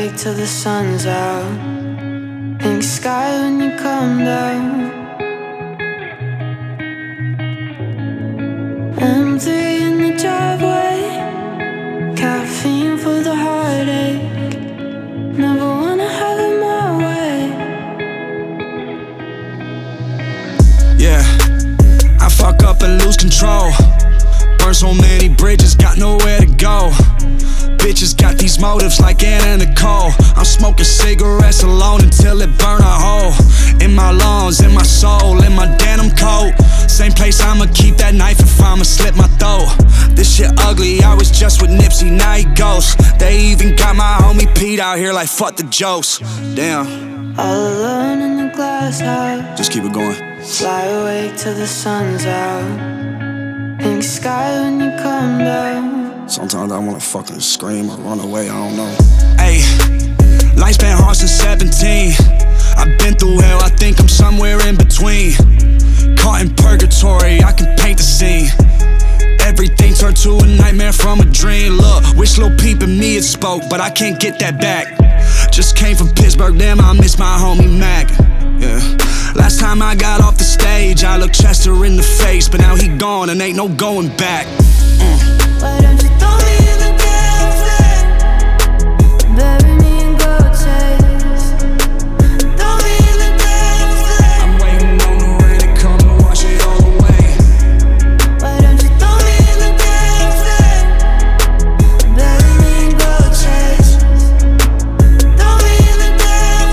awake till the sun's out. Pink sky when you come down. M3 in the driveway, caffeine for the heartache. Never wanna have it my way. Yeah, I fuck up and lose control. Burn so many bridges, got nowhere to go. Bitches got these motives like Anna and Nicole. I'm smoking cigarettes alone until it burn a hole in my lungs, in my soul, in my denim coat. Same place I'ma keep that knife if I'ma slit my throat. This shit ugly, I was just with Nipsey, now he ghost. They even got my homie Pete out here like fuck the jokes. Damn. All alone in the glass house. Just keep it going. Lie awake till the sun's out. Pink sky when you come down. Sometimes I wanna fucking scream or run away, I don't know. Ayy, life's been hard since 17. I've been through hell, I think I'm somewhere in between. Caught in purgatory, I can paint the scene. Everything turned to a nightmare from a dream. Look, wish Lil Peep and me had spoke, but I can't get that back. Just came from Pittsburgh, damn, I miss my homie Mac. Yeah. Last time I got off the stage, I looked Chester in the face, but now he gone and ain't no going back. Why don't you throw me in the damn flame? Bury me in gold chains. Throw me in the damn flame. I'm waiting on the rain to come and wash it all away. Why don't you throw me in the damn flame? Bury me in gold chains. Throw me in the damn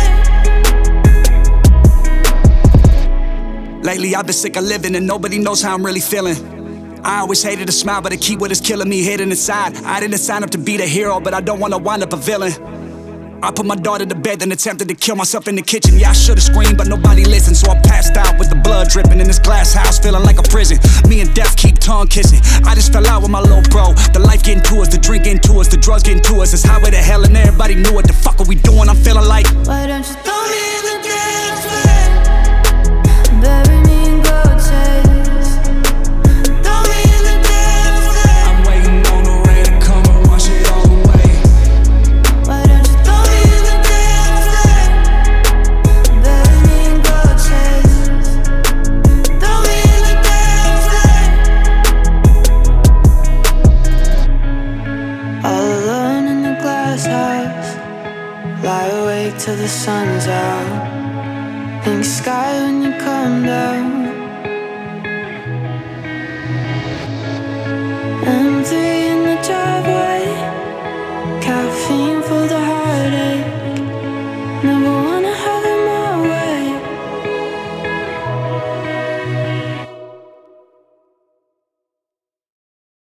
flame. Lately I've been sick of living and nobody knows how I'm really feeling. I always hated to smile, but I keep what is killing me hidden inside. I didn't sign up to be the hero, but I don't wanna wind up a villain. I put my daughter to bed, then attempted to kill myself in the kitchen. Yeah, I should've screamed, but nobody listened, so I passed out with the blood dripping in this glass house, feeling like a prison. Me and death keep tongue kissing. I just fell out with my little bro. The life getting to us, the drink getting to us, the drugs getting to us. It's highway to hell and everybody knew what the fuck are we doing. I'm feeling like, why don't you throw me in the damn flame? Bury me in gold chains. Lie awake till the sun's out. Pink sky when you come down. M3 in the driveway, caffeine for the